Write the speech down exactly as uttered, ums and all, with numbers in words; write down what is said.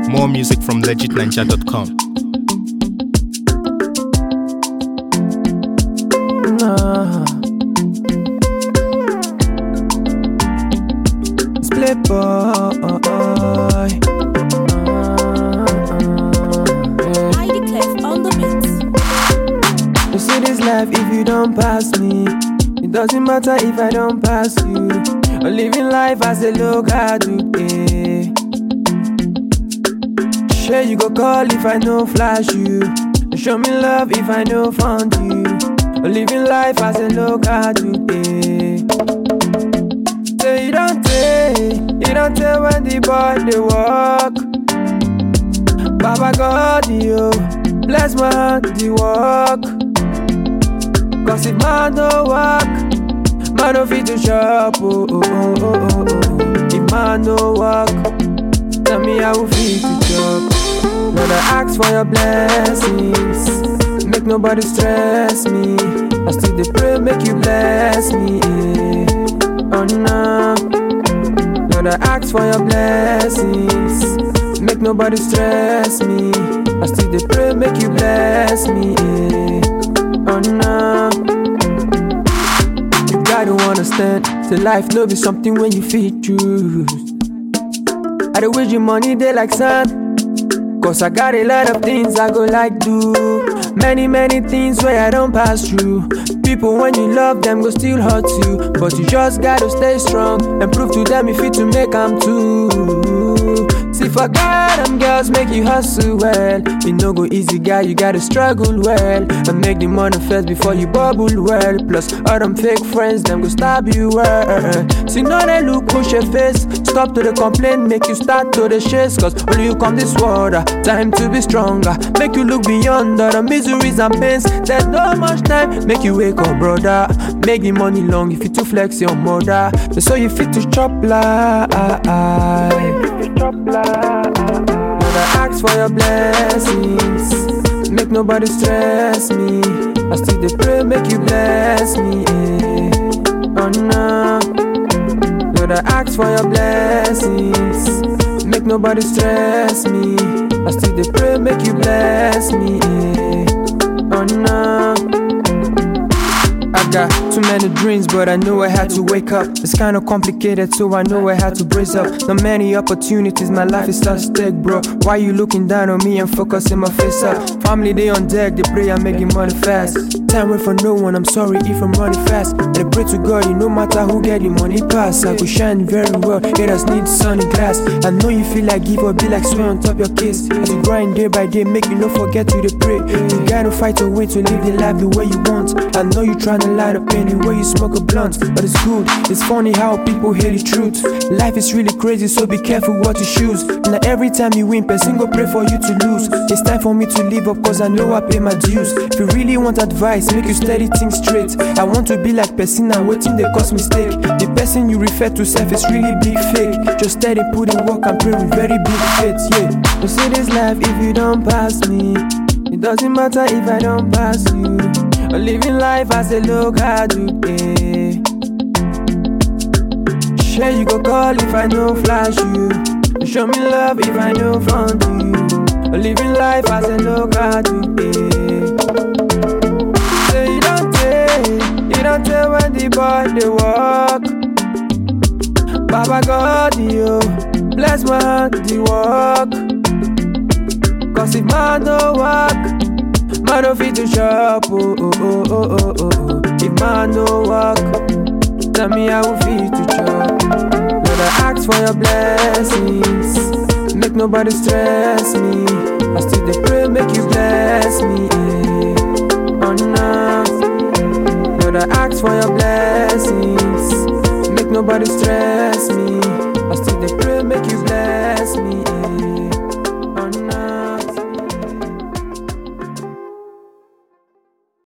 More music from legit ninja dot com. Nah. Split boy. I declare on the beats. You see this life if you don't pass me. It doesn't matter if I don't pass you. I'm living life as a look I do. Eh. Sure you go call if I know flash you. Show me love if I know found you. I'm living life as a look I do. Eh. So you don't tell, you don't tell when the boy they walk. Baba God you, bless my heart the walk. Cause if man don't walk, man don't fit to shop. Oh, oh, oh, oh, oh, oh. If man don't walk, tell me how fit to chop. Lord, I ask for your blessings. Make nobody stress me. I still dey pray, make you bless me. Oh no. Lord, I ask for your blessings. Make nobody stress me. I still dey pray, make you bless me. Oh no. You gotta understand, the life no be something when you fit choose. I dey wish you money dey like sand. Cause I got a lot of things I go like do. Many, many things where I don't pass through. People when you love them go still hurt you. But you just gotta stay strong and prove to them if you to make them too. See for God, them girls make you hustle well. You no go easy guy, you gotta struggle well. And make the money first before you bubble well. Plus all them fake friends, them go stab you well. See now they look, push your face. Stop to the complaint, make you start to the chase. Cause only you come this water, time to be stronger. Make you look beyond all the miseries and pains. There's no much time, make you wake up brother. Make the money long if you to flex your mother. So you fit to chop life. Lord, I ask for your blessings. Make nobody stress me. I still dey pray, make you bless me. Oh no. Lord, I ask for your blessings. Make nobody stress me. I still dey pray, make you bless me. Oh no. I got too many dreams, but I know I had to wake up. It's kinda complicated, so I know I had to brace up. Not many opportunities, my life is at stake, bro. Why you looking down on me and focusing my face up? Family, they on deck, they pray I'm making money fast. Time wait for no one, I'm sorry if I'm running fast. And I pray to God, it no matter who get the money pass. I go shine very well, haters need sunny glass. I know you feel like give up, be like swear on top your case. As you grind day by day, make you no forget to the pray. You gotta fight your way to live the life the way you want. I know you trying to light up anywhere you smoke a blunt, but it's good, it's funny how people hear the truth. Life is really crazy, so be careful what you choose. Now every time you win, person go pray for you to lose. It's time for me to live up, cause I know I pay my dues. If you really want advice, make you steady think straight. I want to be like person and waiting they cause mistake. The person you refer to self is really big fake. Just steady put in work and pray with very big faith, yeah. You see this life if you don't pass me. It doesn't matter if I don't pass you. I'm living life as a look I do. Eh. Sure you go call if I know flash you. Show me love if I know found you. I'm living life as a look I do. Eh. So you don't tell, you don't tell when the boy they walk. Baba God you, bless my heart the walk. Cause if man don't walk, man don't fit to shop. Oh, oh, oh, oh, oh, oh. If man don't walk, tell me how fit to chop. Lord, I ask for your blessings. Make nobody stress me. I still dey pray, make you bless me. Oh no. Lord, I ask for your blessings. Make nobody stress me. I still dey pray, make you